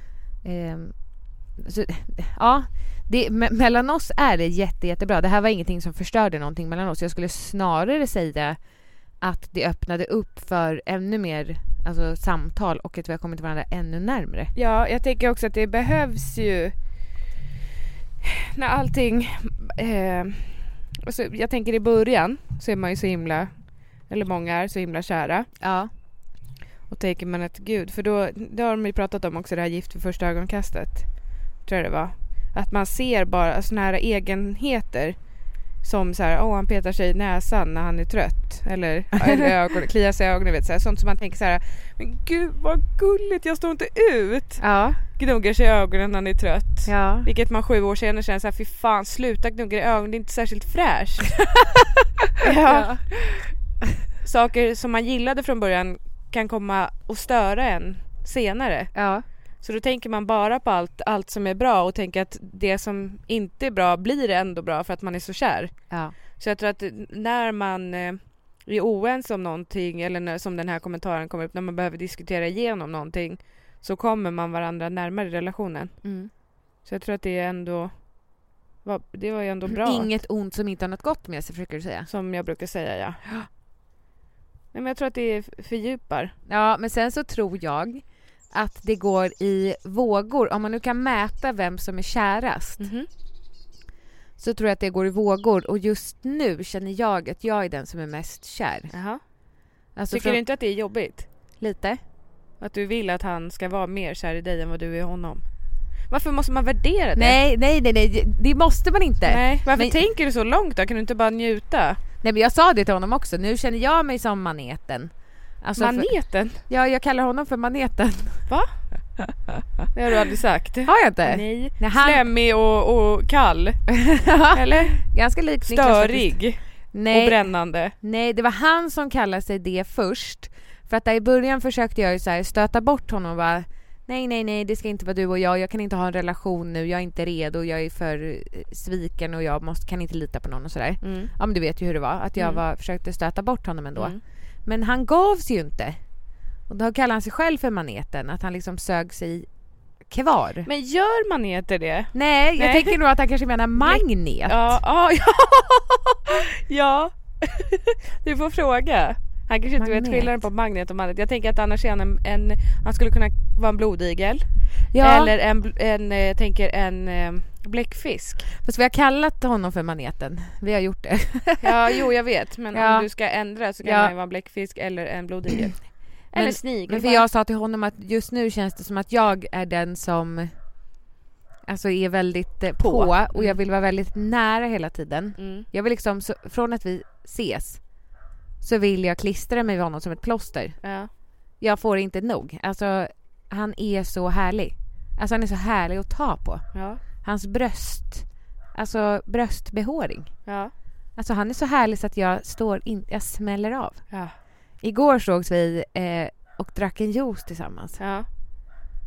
Så, ja, mellan oss är det jättebra. Det här var ingenting som förstörde någonting mellan oss. Jag skulle snarare säga att det öppnade upp för ännu mer samtal och att vi har kommit varandra ännu närmare. Ja, jag tänker också att det behövs ju när allting jag tänker i början så är man ju så himla, eller många är så himla kära. Ja. Och tänker man att gud, för då har de ju pratat om också det här gift för första ögonkastet. Tror jag det var. Att man ser bara såna här egenheter som så här, han petar sig i näsan när han är trött eller kliar sig i ögonen, vet så här, sånt som man tänker så här, men gud vad gulligt, jag står inte ut. Ja. Gnuggar sig i ögonen när han är trött. Ja. Vilket man 7 år senare känner så här, fy fan, sluta gnugga i ögonen, det är inte särskilt fräscht. Ja. Saker som man gillade från början kan komma och störa en senare. Ja. Så då tänker man bara på allt som är bra och tänker att det som inte är bra blir ändå bra för att man är så kär. Ja. Så jag tror att när man är oense om någonting eller som den här kommentaren kommer upp, när man behöver diskutera igenom någonting, så kommer man varandra närmare i relationen. Så jag tror att det är ändå det var ju ändå bra. Inget ont som inte har något gott med sig, försöker du säga. Som jag brukar säga, ja. Nej, men jag tror att det fördjupar. Ja, men sen så tror jag att det går i vågor. Om man nu kan mäta vem som är kärast, så tror jag att det går i vågor. Och just nu känner jag att jag är den som är mest kär. Jaha. Alltså tycker du inte att det är jobbigt? Lite. Att du vill att han ska vara mer kär i dig än vad du är i honom? Varför måste man värdera det? Nej. Det måste man inte. Nej. Varför tänker du så långt då? Kan du inte bara njuta? Nej, men jag sa det till honom också. Nu känner jag mig som maneten. Alltså maneten? Ja, jag kallar honom för maneten. Va? Det har du aldrig sagt. Har jag inte? Nej. Slämmig och kall. Eller? Ganska lik störig. Nej. Och brännande. Nej, det var han som kallade sig det först. För att där i början försökte jag ju så här stöta bort honom och bara, nej, det ska inte vara du och jag kan inte ha en relation nu, jag är inte redo, jag är för sviken och jag kan inte lita på någon och sådär. Ja, men du vet ju hur det var, att jag försökte stöta bort honom ändå. Men han gavs ju inte. Och då kallar han sig själv för maneten, att han liksom sög sig kvar. Men gör maneter det? Nej, jag tänker nog att han kanske menar magnet. Ja. Du får fråga. Han kanske inte vet skillnaden på magnet och magnet. Jag tänker att annars är han skulle kunna vara en blodigel. Ja. Eller en bläckfisk. Fast vi har kallat honom för maneten. Vi har gjort det. Ja, jag vet. Men om du ska ändra så kan man ju vara en bläckfisk eller en blodigel. Eller snigel. Men för jag sa till honom att just nu känns det som att jag är den som är väldigt på. Och jag vill vara väldigt nära hela tiden. Jag vill liksom, från att vi ses så vill jag klistra mig vid honom som ett plåster. Ja. Jag får inte nog. Alltså, han är så härlig. Alltså, han är så härlig att ta på. Ja. Hans bröstbehåring. Ja. Alltså, han är så härlig så att jag smäller av. Ja. Igår sågs vi och drack en juice tillsammans. Ja.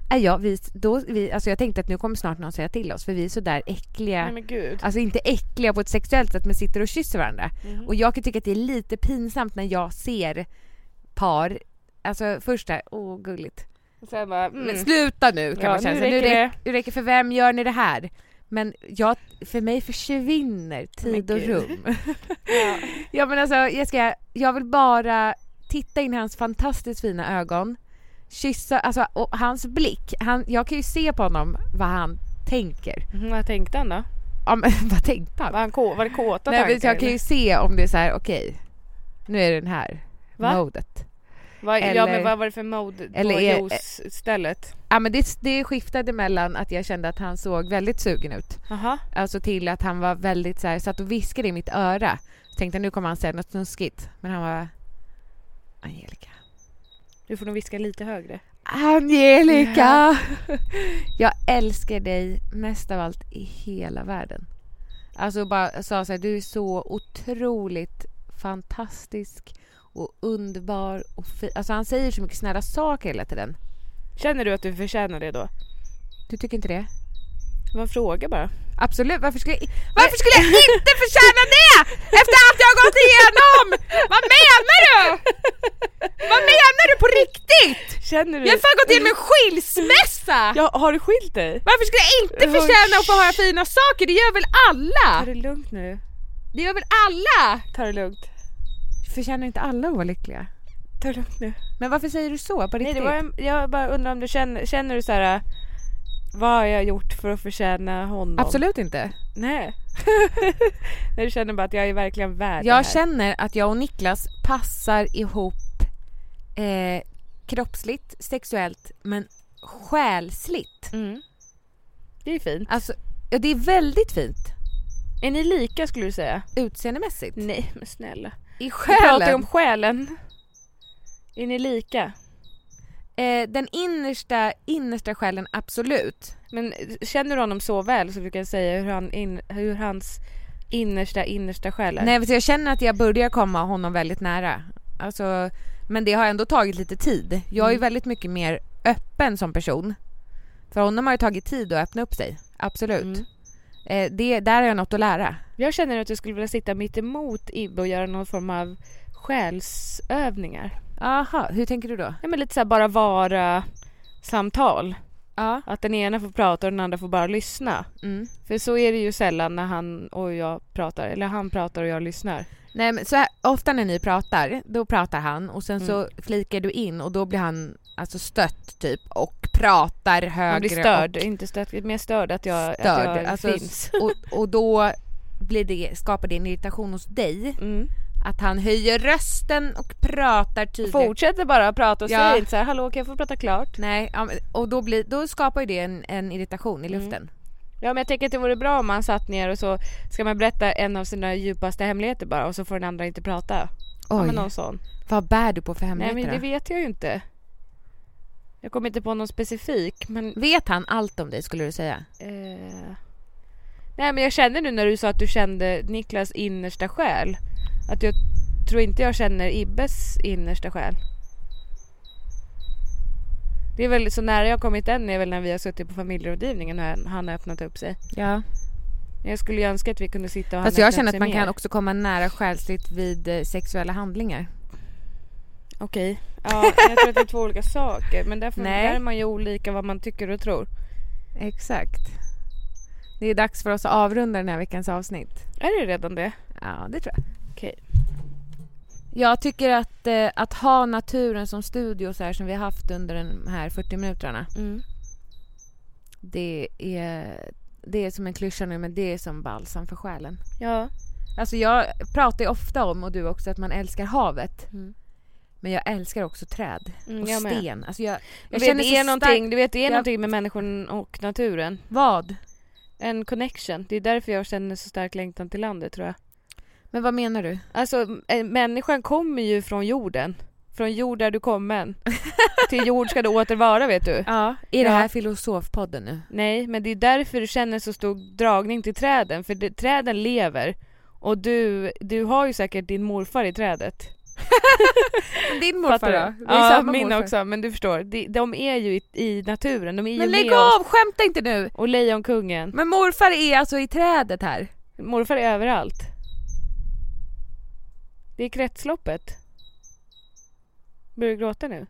alltså jag tänkte att nu kommer snart någon säga till oss, för vi är så där äckliga. Nej, men gud. Alltså inte äckliga på ett sexuellt sätt, men sitter och kysser varandra. Och jag kan tycka att det är lite pinsamt när jag ser par, alltså första, gulligt. Och sen bara, Men sluta nu, kan man känna. Nu räcker för vem gör ni det här? Men för mig försvinner tid och rum. Ja, men alltså Jessica, jag vill bara titta in i hans fantastiskt fina ögon, kyssa, alltså, och hans blick. Jag kan ju se på honom vad han tänker. Vad tänkte han då? Ja, men vad tänkte han? Var det kåta Nej, tankar? jag kan ju se om det är så här, okej, nu är det den här modet. Men vad var det för mode på Jos-stället? Ja, men det skiftade mellan att jag kände att han såg väldigt sugen ut. Aha. Alltså till att han var väldigt så här, satt och viskade i mitt öra. Jag tänkte nu kommer han säga något snuskigt. Men han var Angelica. Du får nog viska lite högre. Angelica! Jag älskar dig mest av allt i hela världen. Alltså bara sa så här, du är så otroligt fantastisk och underbar och alltså han säger så mycket snälla saker hela tiden. Känner du att du förtjänar det då? Du tycker inte det? Det var en fråga bara. Absolut, varför skulle jag inte förtjäna det? Efter allt jag har gått igenom! Vad menar du? Vad menar du på riktigt? Känner du? Jag har fan gått igenom en skilsmässa! Ja, har du skilt dig? Varför skulle jag inte förtjäna att få höra fina saker? Det gör väl alla? Ta det lugnt nu. Det gör väl alla? Ta det lugnt. Förtjänar inte alla att vara lyckliga? Ta det lugnt nu. Men varför säger du så på riktigt? Nej, jag bara undrar om du känner du så här. Vad har jag gjort för att förtjäna honom? Absolut inte. Nej. När du känner bara att jag är verkligen värd det Jag här. känner att jag och Niklas passar ihop kroppsligt, sexuellt, men själsligt. Det är fint. Alltså, ja, det är väldigt fint. Är ni lika skulle du säga? Utseendemässigt? Nej, men snälla. I själen? Vi pratar om själen. Är ni lika? Den innersta själen, absolut. Men känner du honom så väl så du kan säga hur hans innersta själ är? Nej, jag känner att jag börjar komma honom väldigt nära. Alltså, men det har ändå tagit lite tid. Jag är väldigt mycket mer öppen som person. För honom har ju tagit tid att öppna upp sig. Absolut. Där har jag något att lära. Jag känner att jag skulle vilja sitta mitt emot Ibbe och göra någon form av själsövningar. Aha, hur tänker du då? Ja, men lite så här bara vara samtal. Ja. Att den ena får prata och den andra får bara lyssna. För så är det ju sällan när han och jag pratar. Eller han pratar och jag lyssnar. Nej, men så här, ofta när ni pratar, då pratar han och sen så flikar du in och då blir han alltså stött typ och pratar högre. Han blir störd, inte stött, mer störd att jag alltså, finns. Och då skapar det en irritation hos dig. Att han höjer rösten och pratar tydligt. Fortsätter bara prata och säger inte så här, hallå, kan jag få prata klart? Nej, och då skapar ju det en irritation i luften. Ja, men jag tänker att det vore bra om man satt ner och så ska man berätta en av sina djupaste hemligheter bara och så får den andra inte prata. Oj, ja, men någon sån. Vad bär du på för hemligheter? Nej, men det vet jag ju inte. Jag kommer inte på någon specifik, men... Vet han allt om dig, skulle du säga? Nej, men jag känner nu när du sa att du kände Niklas innersta själ, att jag tror inte jag känner Ibbes innersta själ. Det är väl så nära jag har kommit än är väl när vi har suttit på familjerådgivningen och han har öppnat upp sig. Ja. Jag skulle ju önska att vi kunde sitta och han. Alltså jag känner att man kan också komma nära själsligt vid sexuella handlingar. Okej. Ja, jag tror att det är två olika saker. Men där är man ju olika vad man tycker och tror. Exakt. Det är dags för oss att avrunda den här veckans avsnitt. Är det redan det? Ja, det tror jag. Okej. Jag tycker att ha naturen som studio så här som vi har haft under de här 40 minuterna. Det är som en klyscha nu, men det är som balsam för själen. Ja. Alltså jag pratar ju ofta om, och du också, att man älskar havet. Men jag älskar också träd och sten. Alltså jag känner det är någonting, du vet, det är någonting med människan och naturen. Vad? En connection. Det är därför jag känner så stark längtan till landet, tror jag. Men vad menar du? Alltså, människan kommer ju från jorden. Från jord där du kommer. Till jord ska du åter vara, vet du. Ja, är det här filosofpodden nu? Nej, men det är därför du känner så stor dragning till träden. För träden lever. Och du har ju säkert din morfar i trädet. Men din morfar då? Ja, min morfar också, men du förstår, de är ju i naturen. De är men ju lägg av, skämta inte nu. Och Lejonkungen. Men morfar är alltså i trädet här. Morfar är överallt. Det är kretsloppet. Börjar du gråta nu?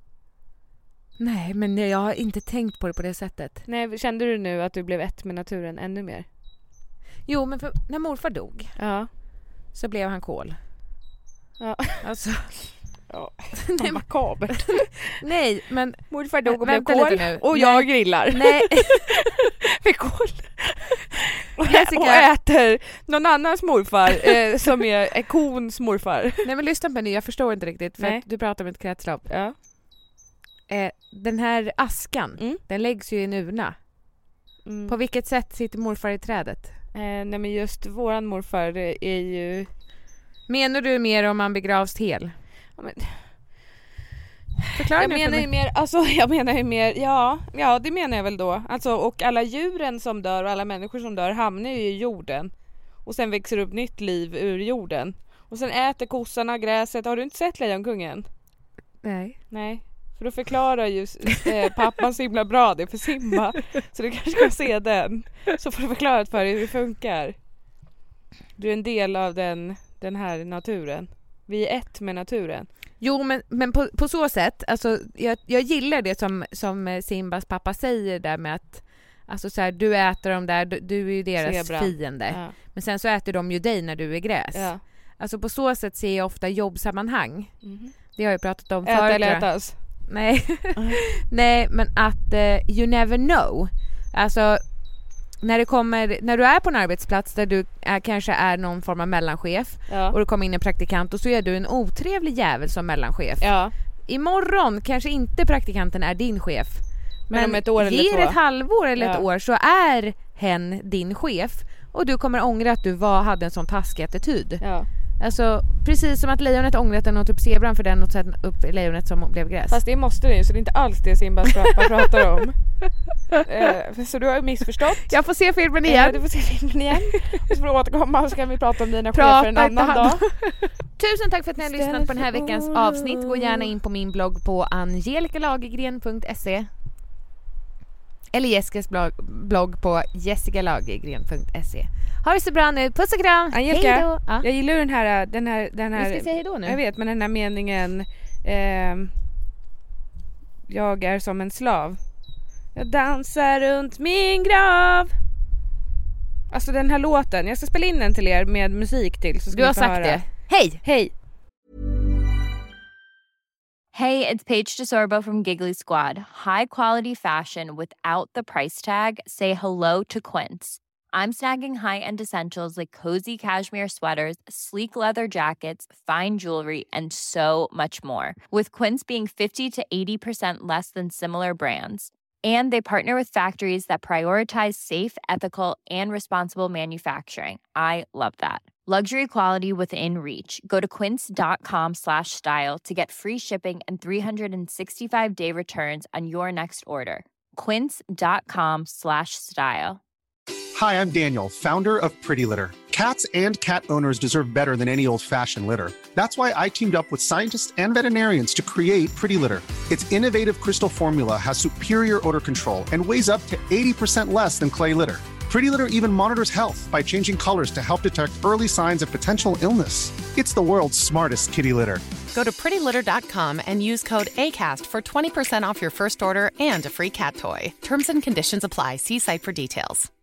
Nej, men jag har inte tänkt på det på det sättet. Nej, kände du nu att du blev ett med naturen ännu mer? Jo, men när morfar dog så blev han kol. Ja. Alltså. Ja. Nej, makabert. Nej, men morfar dog och blev kol och jag grillar. Nej. Med kol. Och äter någon annans morfar som är kons morfar. Nej, men lyssna på mig nu, jag förstår inte riktigt för att du pratar om ett kretslopp. Ja. Den här askan, den läggs ju i en urna. På vilket sätt sitter morfar i trädet? Nej, men just våran morfar är ju... Menar du mer om man begravs hel? Ja, men... Förklara jag menar ju mer, ja det menar jag väl då. Alltså, och alla djuren som dör och alla människor som dör hamnar ju i jorden. Och sen växer upp nytt liv ur jorden. Och sen äter kossarna gräset. Har du inte sett Lejonkungen? Nej. För då förklarar ju pappan så himla bra det för Simba. Så du kanske ska se den. Så får du förklara för dig hur det funkar. Du är en del av den här naturen. Vi är ett med naturen. Jo, men på så sätt, alltså, jag gillar det som Simbas pappa säger där med att alltså så här, du äter dem där, du är ju deras fiende. Ja. Men sen så äter de ju dig när du är gräs. Ja. Alltså på så sätt ser jag ofta jobbsammanhang. Det har jag pratat om förut. Äta eller ätas? Nej. Nej, men att you never know. Alltså när du är på en arbetsplats där du kanske är någon form av mellanchef och det kommer in en praktikant och så är du en otrevlig jävel som mellanchef. Ja. Imorgon kanske inte praktikanten är din chef. Men om ett år eller ger ett halvår eller ett år så är hen din chef och du kommer ångra att du hade en sån taskig attityd. Ja. Alltså precis som att lejonet ångrar att den åt upp zebran för den åt upp lejonet som blev gräs. Fast det måste det ju, så det är inte alls det Simbas pappa pratar om. Så du har ju missförstått. Jag får se filmen igen. Du får se filmen igen. Och så får du återkomma och så kan vi prata om dina chefer en annan dag. Tusen tack för att ni har lyssnat på den här veckans avsnitt. Gå gärna in på min blogg på angelikalagergren.se eller Jessicas blogg på jessicalagergren.se. Ha det så bra nu. Puss och kram. Angelica, hej då. Ja. Jag gillar den här. Vi ska säga hej då nu. Jag vet, men den här meningen jag är som en slav. Jag dansar runt min grav. Alltså den här låten. Jag ska spela in den till er med musik till. Så ska du har sagt höra. Det. Hej! Hej! Hey, it's Paige DeSorbo from Giggly Squad. High quality fashion without the price tag. Say hello to Quince. I'm snagging high-end essentials like cozy cashmere sweaters, sleek leather jackets, fine jewelry, and so much more. With Quince being 50 to 80% less than similar brands. And they partner with factories that prioritize safe, ethical, and responsible manufacturing. I love that. Luxury quality within reach. Go to quince.com/style to get free shipping and 365-day returns on your next order. Quince.com/style. Hi, I'm Daniel, founder of Pretty Litter. Cats and cat owners deserve better than any old-fashioned litter. That's why I teamed up with scientists and veterinarians to create Pretty Litter. Its innovative crystal formula has superior odor control and weighs up to 80% less than clay litter. Pretty Litter even monitors health by changing colors to help detect early signs of potential illness. It's the world's smartest kitty litter. Go to prettylitter.com and use code ACAST for 20% off your first order and a free cat toy. Terms and conditions apply. See site for details.